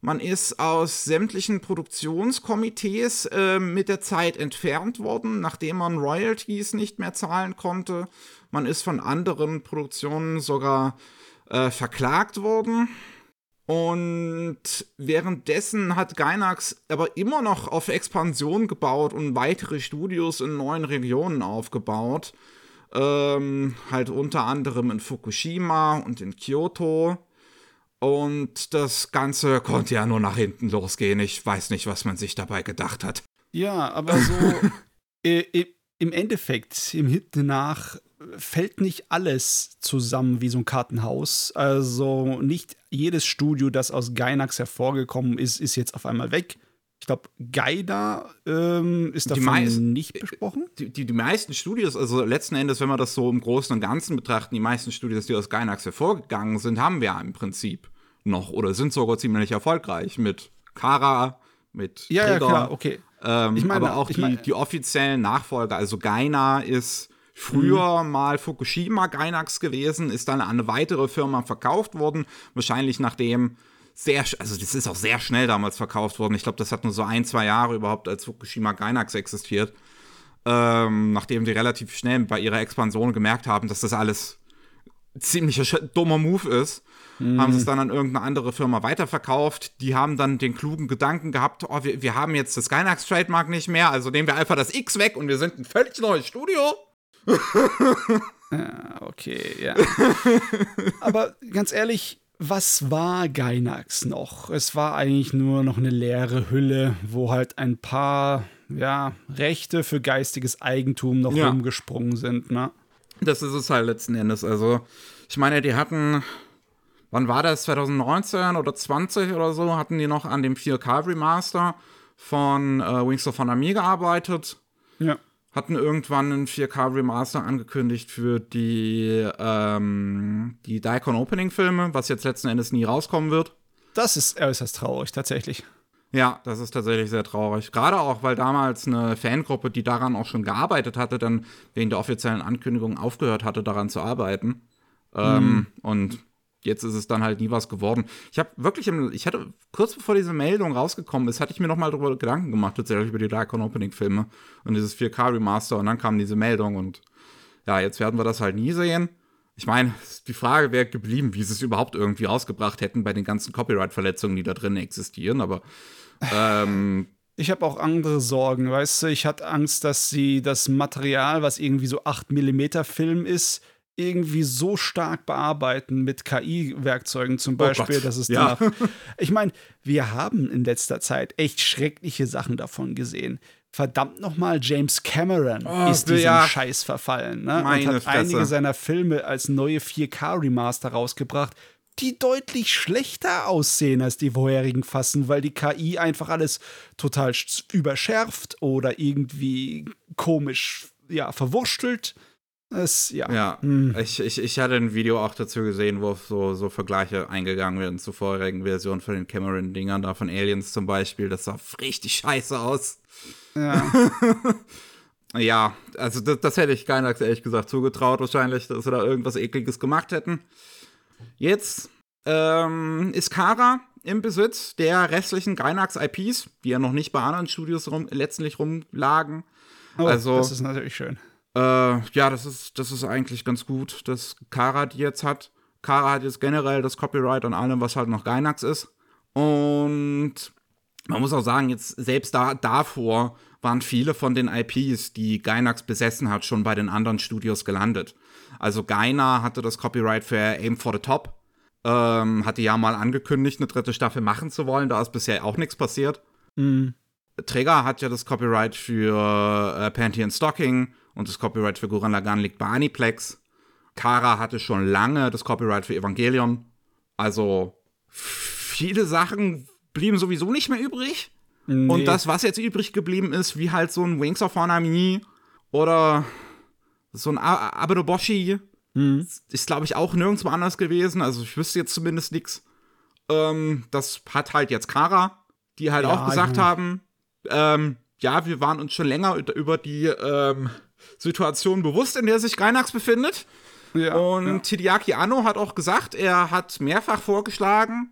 Man ist aus sämtlichen Produktionskomitees äh, mit der Zeit entfernt worden, nachdem man Royalties nicht mehr zahlen konnte. Man ist von anderen Produktionen sogar äh, verklagt worden. Und währenddessen hat Gainax aber immer noch auf Expansion gebaut und weitere Studios in neuen Regionen aufgebaut. Ähm, halt unter anderem in Fukushima und in Kyoto. Und das Ganze konnte ja nur nach hinten losgehen. Ich weiß nicht, was man sich dabei gedacht hat. Ja, aber so äh, im Endeffekt, im Hinten nach, fällt nicht alles zusammen wie so ein Kartenhaus. Also nicht jedes Studio, das aus Gainax hervorgekommen ist, ist jetzt auf einmal weg. Ich glaube, Gaida ähm, ist davon meist, nicht besprochen. Die, die, die meisten Studios, also letzten Endes, wenn wir das so im Großen und Ganzen betrachten, die meisten Studios, die aus Gainax hervorgegangen sind, haben wir im Prinzip noch oder sind sogar ziemlich erfolgreich mit Kara, mit Ja, Trigger, ja, klar, okay. Ähm, ich meine, aber auch ich die, meine, die offiziellen Nachfolger, also Gaina ist früher mhm. mal Fukushima Gainax gewesen, ist dann an eine weitere Firma verkauft worden, wahrscheinlich nachdem sehr, also das ist auch sehr schnell damals verkauft worden. Ich glaube, das hat nur so ein, zwei Jahre überhaupt als Fukushima Gainax existiert. Ähm, nachdem die relativ schnell bei ihrer Expansion gemerkt haben, dass das alles ziemlicher dummer Move ist, mhm. haben sie es dann an irgendeine andere Firma weiterverkauft. Die haben dann den klugen Gedanken gehabt, oh, wir, wir haben jetzt das Gainax-Trademark nicht mehr, also nehmen wir einfach das X weg und wir sind ein völlig neues Studio. Ja, okay, ja. Aber ganz ehrlich, was war Gainax noch? Es war eigentlich nur noch eine leere Hülle, wo halt ein paar, ja, Rechte für geistiges Eigentum noch ja. rumgesprungen sind, ne? Das ist es halt letzten Endes. Also, ich meine, die hatten, wann war das? zwanzig neunzehn oder zwanzig oder so, hatten die noch an dem vier K Remaster von äh, Wings of Honor gearbeitet. Ja. Hatten irgendwann einen vier K Remaster angekündigt für die, ähm, die Daikon Opening Filme, was jetzt letzten Endes nie rauskommen wird. Das ist äußerst traurig, tatsächlich. Ja, das ist tatsächlich sehr traurig. Gerade auch, weil damals eine Fangruppe, die daran auch schon gearbeitet hatte, dann wegen der offiziellen Ankündigung aufgehört hatte, daran zu arbeiten. Mhm. Ähm, und jetzt ist es dann halt nie was geworden. Ich habe wirklich, im, ich hatte kurz bevor diese Meldung rausgekommen ist, hatte ich mir noch mal darüber Gedanken gemacht, tatsächlich über die Daikon Opening Filme und dieses vier K Remaster. Und dann kam diese Meldung und ja, jetzt werden wir das halt nie sehen. Ich meine, die Frage wäre geblieben, wie sie es überhaupt irgendwie rausgebracht hätten bei den ganzen Copyright-Verletzungen, die da drin existieren, aber ähm, ich habe auch andere Sorgen, weißt du, ich hatte Angst, dass sie das Material, was irgendwie so acht Millimeter Film ist, irgendwie so stark bearbeiten mit K I-Werkzeugen zum Beispiel, oh dass es danach. Ja. Ich meine, wir haben in letzter Zeit echt schreckliche Sachen davon gesehen. Verdammt nochmal, James Cameron oh, ist diesem ja. Scheiß verfallen, ne? Und hat Fresse. einige seiner Filme als neue vier K Remaster rausgebracht, die deutlich schlechter aussehen als die vorherigen Fassen, weil die K I einfach alles total überschärft oder irgendwie komisch, ja, verwurstelt. Es, ja. Ja, hm. ich, ich, ich hatte ein Video auch dazu gesehen, wo so, so Vergleiche eingegangen werden zu vorherigen Versionen von den Cameron-Dingern, da von Aliens zum Beispiel. Das sah richtig scheiße aus. Ja. Ja, also das, das hätte ich Gainax ehrlich gesagt zugetraut, wahrscheinlich, dass sie da irgendwas Ekliges gemacht hätten. Jetzt ähm, ist Kara im Besitz der restlichen Gainax-I Ps, die ja noch nicht bei anderen Studios rum, letztlich rumlagen. Oh, also, das ist natürlich schön. Äh, ja, das ist, das ist eigentlich ganz gut, dass Kara die jetzt hat. Kara hat jetzt generell das Copyright an allem, was halt noch Gainax ist. Und man muss auch sagen, jetzt selbst da, davor waren viele von den I Ps, die Gainax besessen hat, schon bei den anderen Studios gelandet. Also Gaina hatte das Copyright für Aim for the Top, ähm, hatte ja mal angekündigt, eine dritte Staffel machen zu wollen, da ist bisher auch nichts passiert. Mhm. Trigger hat ja das Copyright für äh, Panty and Stocking und das Copyright für Gurren Lagann liegt bei Aniplex. Kara hatte schon lange das Copyright für Evangelion. Also viele Sachen blieben sowieso nicht mehr übrig. Nee. Und das, was jetzt übrig geblieben ist, wie halt so ein Wings of Honor oder so ein Abenoboshi, mhm. ist, glaube ich, auch nirgendwo anders gewesen. Also ich wüsste jetzt zumindest nichts. Ähm, das hat halt jetzt Kara, die halt ja, auch gesagt ja. haben, ähm, ja, wir waren uns schon länger über die ähm, Situation bewusst, in der sich Gainax befindet. Ja, und ja. Hideaki Anno hat auch gesagt, er hat mehrfach vorgeschlagen,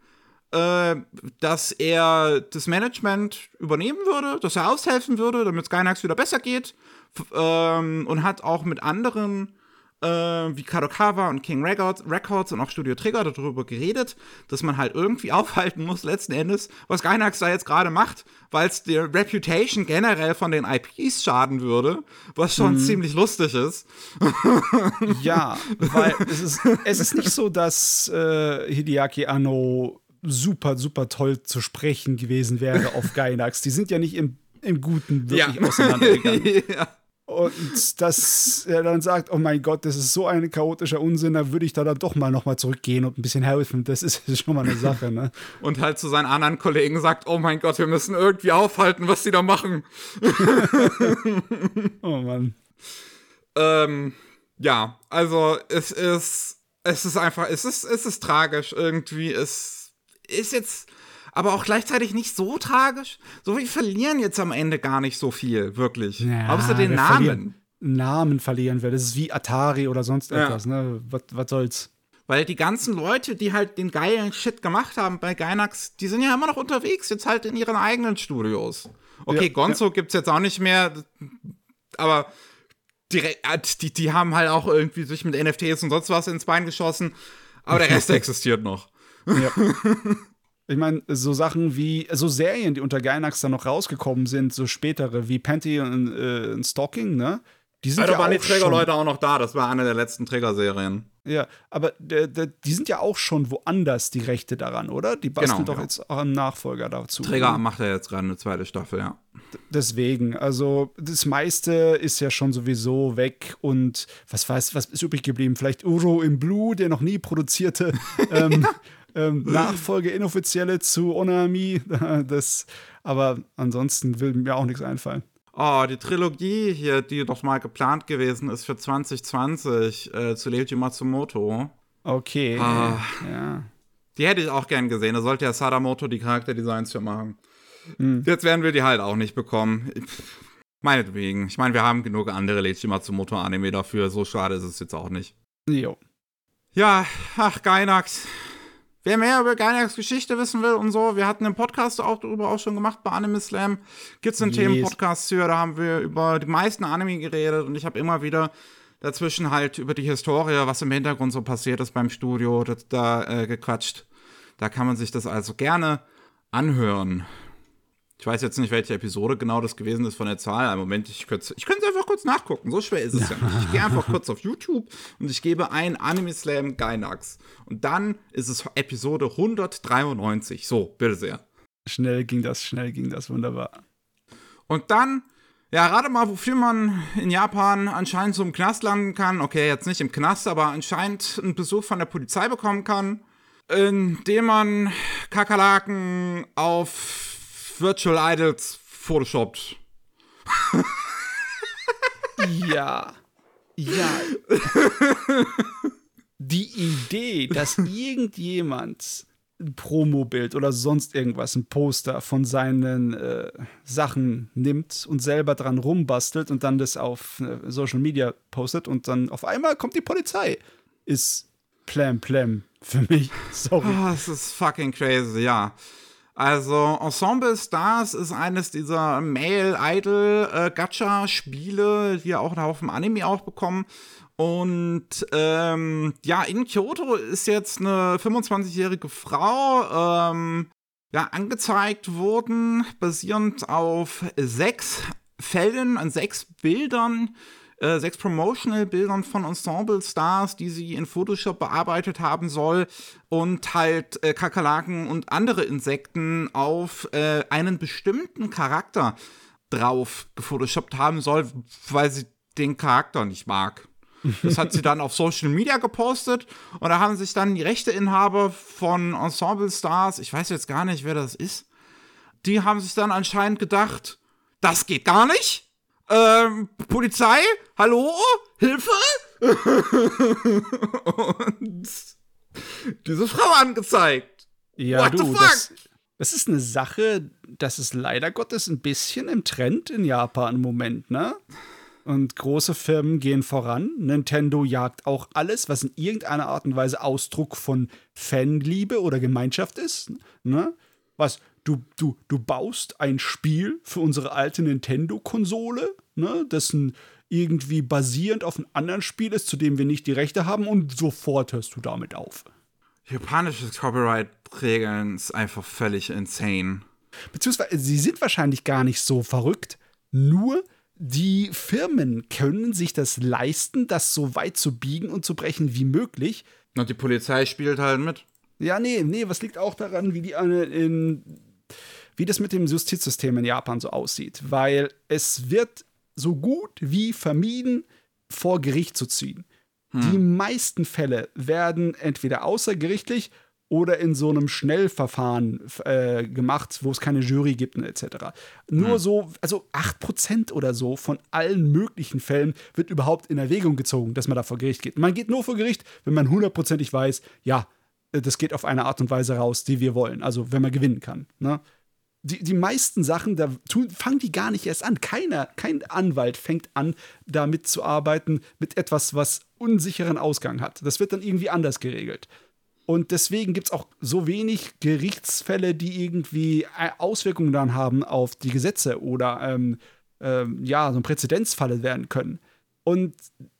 äh, dass er das Management übernehmen würde, dass er aushelfen würde, damit Gainax wieder besser geht. F- ähm, und hat auch mit anderen Äh, wie Kadokawa und King Records, Records und auch Studio Trigger darüber geredet, dass man halt irgendwie aufhalten muss, letzten Endes, was Gainax da jetzt gerade macht, weil es der Reputation generell von den I Ps schaden würde, was schon mhm. ziemlich lustig ist. Ja, weil es ist, es ist nicht so, dass äh, Hideaki Anno super, super toll zu sprechen gewesen wäre auf Gainax. Die sind ja nicht im, im Guten wirklich ja. auseinandergegangen. Ja. Und dass er dann sagt, oh mein Gott, das ist so ein chaotischer Unsinn, da würde ich da dann doch mal noch mal zurückgehen und ein bisschen helfen. Das ist schon mal eine Sache, ne? Und halt zu seinen anderen Kollegen sagt, oh mein Gott, wir müssen irgendwie aufhalten, was die da machen. Oh Mann. ähm, ja, also es ist, es ist einfach, es ist, es ist tragisch irgendwie. Es ist jetzt aber auch gleichzeitig nicht so tragisch. So, wir verlieren jetzt am Ende gar nicht so viel, wirklich. Ja, außer den Namen. Verlieren, Namen verlieren wir. Das ist wie Atari oder sonst etwas, ja. ne? Was, was soll's? Weil die ganzen Leute, die halt den geilen Shit gemacht haben bei Gainax, die sind ja immer noch unterwegs, jetzt halt in ihren eigenen Studios. Okay, ja, Gonzo ja. gibt's jetzt auch nicht mehr, aber die, die, die haben halt auch irgendwie sich mit N F Ts und sonst was ins Bein geschossen, aber der Rest existiert noch. Ja. Ich meine, so Sachen wie, so Serien, die unter Gainax dann noch rausgekommen sind, so spätere, wie Panty und, äh, und Stalking, ne? Die sind ja, ja da waren auch die Trägerleute auch noch da, das war eine der letzten Trägerserien. Ja, aber d- d- die sind ja auch schon woanders, die Rechte daran, oder? Die basteln genau, doch ja. jetzt auch einen Nachfolger dazu. Träger ne? macht ja jetzt gerade eine zweite Staffel, ja. D- deswegen, also das meiste ist ja schon sowieso weg und was weiß, was ist übrig geblieben? Vielleicht Uro im Blue, der noch nie produzierte ähm, ähm, Nachfolge inoffizielle zu Onami. Das, aber ansonsten will mir auch nichts einfallen. Oh, die Trilogie hier, die doch mal geplant gewesen ist für zwanzig zwanzig äh, zu Leiji Matsumoto. Okay, ah, ja. Die hätte ich auch gern gesehen. Da sollte ja Sadamoto die Charakterdesigns für machen. Hm. Jetzt werden wir die halt auch nicht bekommen. Meinetwegen. Ich meine, wir haben genug andere Leiji Matsumoto-Anime dafür. So schade ist es jetzt auch nicht. Jo. Ja, ach, Gainax. Wer mehr über Gainax Geschichte wissen will und so, wir hatten einen Podcast auch darüber auch schon gemacht bei Anime Slam. Gibt's einen yes. Themenpodcast für, da haben wir über die meisten Anime geredet und ich habe immer wieder dazwischen halt über die Historie, was im Hintergrund so passiert ist beim Studio, das, da äh, gequatscht. Da kann man sich das also gerne anhören. Ich weiß jetzt nicht, welche Episode genau das gewesen ist von der Zahl. Im Moment, ich könnte ich es einfach kurz nachgucken. So schwer ist es ja nicht. Ich gehe einfach kurz auf YouTube und ich gebe ein Anime Slam Gainax. Und dann ist es Episode hundertdreiundneunzig. So, bitte sehr. Schnell ging das, schnell ging das, wunderbar. Und dann, ja, rate mal, wofür man in Japan anscheinend so im Knast landen kann. Okay, jetzt nicht im Knast, aber anscheinend einen Besuch von der Polizei bekommen kann, indem man Kakerlaken auf Virtual Idols photoshoppt. Ja. Ja. Die Idee, dass irgendjemand ein Promobild oder sonst irgendwas, ein Poster von seinen äh, Sachen nimmt und selber dran rumbastelt und dann das auf äh, Social Media postet und dann auf einmal kommt die Polizei, ist plam plam für mich. Sorry. Oh, das ist fucking crazy, ja. Also, Ensemble Stars ist eines dieser Male-Idol-Gacha-Spiele, die ja auch einen Haufen Anime auch bekommen. Und ähm, ja, in Kyoto ist jetzt eine fünfundzwanzigjährige Frau ähm, ja, angezeigt worden, basierend auf sechs Fällen, an sechs Bildern, Äh, sechs Promotional-Bildern von Ensemble-Stars, die sie in Photoshop bearbeitet haben soll und halt äh, Kakerlaken und andere Insekten auf äh, einen bestimmten Charakter drauf gefotoshoppt haben soll, weil sie den Charakter nicht mag. Das hat sie dann auf Social Media gepostet und da haben sich dann die Rechteinhaber von Ensemble-Stars, ich weiß jetzt gar nicht, wer das ist, die haben sich dann anscheinend gedacht, das geht gar nicht. Ähm, Polizei? Hallo? Hilfe? Und diese Frau angezeigt. Ja, What du, the fuck? Das, das ist eine Sache, das ist leider Gottes ein bisschen im Trend in Japan im Moment, ne? Und große Firmen gehen voran. Nintendo jagt auch alles, was in irgendeiner Art und Weise Ausdruck von Fanliebe oder Gemeinschaft ist. Ne? Was, du, du, du baust ein Spiel für unsere alte Nintendo-Konsole, ne? Dessen irgendwie basierend auf einem anderen Spiel ist, zu dem wir nicht die Rechte haben, und sofort hörst du damit auf. Japanische Copyright-Regeln ist einfach völlig insane. Beziehungsweise, sie sind wahrscheinlich gar nicht so verrückt, nur die Firmen können sich das leisten, das so weit zu biegen und zu brechen wie möglich. Und die Polizei spielt halt mit. Ja, nee, nee, was liegt auch daran, wie die in, wie das mit dem Justizsystem in Japan so aussieht. Weil es wird so gut wie vermieden, vor Gericht zu ziehen. Hm. Die meisten Fälle werden entweder außergerichtlich oder in so einem Schnellverfahren äh, gemacht, wo es keine Jury gibt und et cetera. Nur hm. so, also acht Prozent oder so von allen möglichen Fällen wird überhaupt in Erwägung gezogen, dass man da vor Gericht geht. Man geht nur vor Gericht, wenn man hundertprozentig weiß, ja, das geht auf eine Art und Weise raus, die wir wollen. Also, wenn man gewinnen kann. Ne? Die, die meisten Sachen, da tun, fangen die gar nicht erst an. Keiner, kein Anwalt fängt an, damit zu arbeiten, mit etwas, was unsicheren Ausgang hat. Das wird dann irgendwie anders geregelt. Und deswegen gibt es auch so wenig Gerichtsfälle, die irgendwie Auswirkungen dann haben auf die Gesetze oder ähm, ähm, ja, so ein Präzedenzfall werden können. Und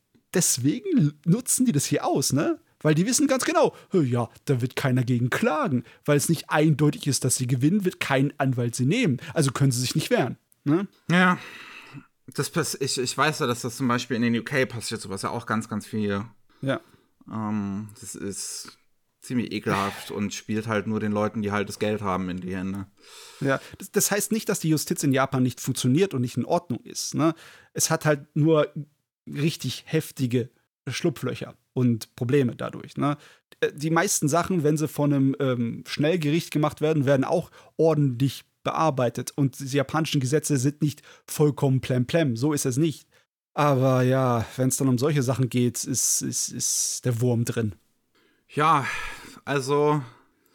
deswegen nutzen die das hier aus, ne? Weil die wissen ganz genau, ja, da wird keiner gegen klagen. Weil es nicht eindeutig ist, dass sie gewinnen, wird kein Anwalt sie nehmen. Also können sie sich nicht wehren. Ne? Ja, das, ich, ich weiß ja, dass das zum Beispiel in den U K passiert, sowas ja auch ganz, ganz viel. Ja. Ähm, das ist ziemlich ekelhaft und spielt halt nur den Leuten, die halt das Geld haben, in die Hände. Ja, das, das heißt nicht, dass die Justiz in Japan nicht funktioniert und nicht in Ordnung ist. Ne? Es hat halt nur richtig heftige Schlupflöcher und Probleme dadurch. Ne? Die meisten Sachen, wenn sie von einem ähm, Schnellgericht gemacht werden, werden auch ordentlich bearbeitet. Und die japanischen Gesetze sind nicht vollkommen plemplem. So ist es nicht. Aber ja, wenn es dann um solche Sachen geht, ist, ist, ist der Wurm drin. Ja, also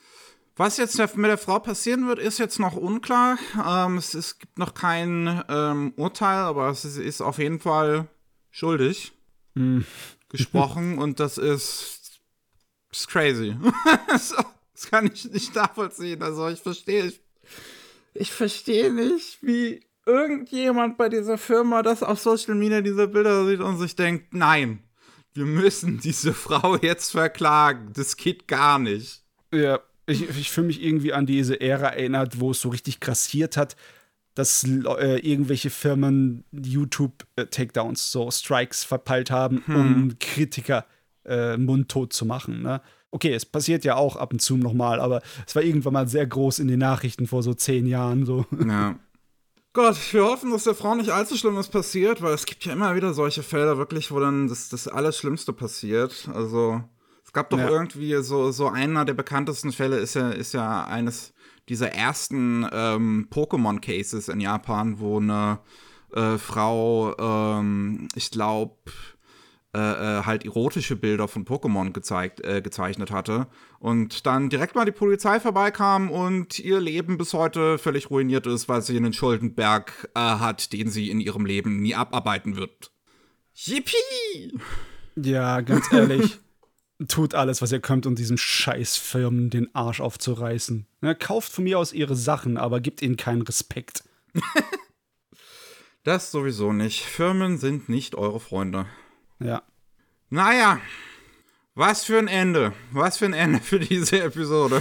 was jetzt mit der Frau passieren wird, ist jetzt noch unklar. Ähm, es, es gibt noch kein ähm, Urteil, aber es ist, ist auf jeden Fall schuldig hm. gesprochen und das ist, ist crazy. Das kann ich nicht nachvollziehen. Also ich verstehe, ich, ich verstehe nicht, wie irgendjemand bei dieser Firma das auf Social Media diese Bilder sieht und sich denkt, nein, wir müssen diese Frau jetzt verklagen. Das geht gar nicht. Ja, ich, ich fühle mich irgendwie an diese Ära erinnert, wo es so richtig grassiert hat, dass äh, irgendwelche Firmen YouTube-Takedowns, so Strikes verpeilt haben, hm. um Kritiker äh, mundtot zu machen. Ne? Okay, es passiert ja auch ab und zu nochmal, aber es war irgendwann mal sehr groß in den Nachrichten vor so zehn Jahren. So. Ja. Gott, wir hoffen, dass der Frau nicht allzu Schlimmes passiert, weil es gibt ja immer wieder solche Fälle, wirklich, wo dann das, das Allerschlimmste passiert. Also, es gab doch ja. irgendwie so, so einer der bekanntesten Fälle ist ja, ist ja eines dieser ersten ähm, Pokémon-Cases in Japan, wo eine äh, Frau, ähm, ich glaube, äh, halt erotische Bilder von Pokémon gezeigt, äh, gezeichnet hatte und dann direkt mal die Polizei vorbeikam und ihr Leben bis heute völlig ruiniert ist, weil sie einen Schuldenberg äh, hat, den sie in ihrem Leben nie abarbeiten wird. Yippie! Ja, ganz ehrlich, tut alles, was ihr könnt, um diesen Scheißfirmen den Arsch aufzureißen. Ja, kauft von mir aus ihre Sachen, aber gebt ihnen keinen Respekt. Das sowieso nicht. Firmen sind nicht eure Freunde. Ja. Naja, was für ein Ende. Was für ein Ende für diese Episode.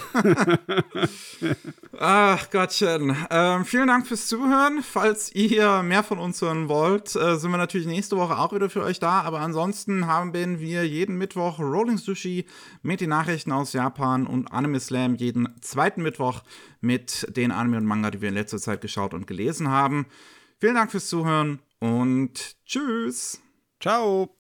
Ach Gottchen. Ähm, vielen Dank fürs Zuhören. Falls ihr mehr von uns hören wollt, äh, sind wir natürlich nächste Woche auch wieder für euch da. Aber ansonsten haben wir jeden Mittwoch Rolling Sushi mit den Nachrichten aus Japan und Anime Slam jeden zweiten Mittwoch mit den Anime und Manga, die wir in letzter Zeit geschaut und gelesen haben. Vielen Dank fürs Zuhören und tschüss. Ciao.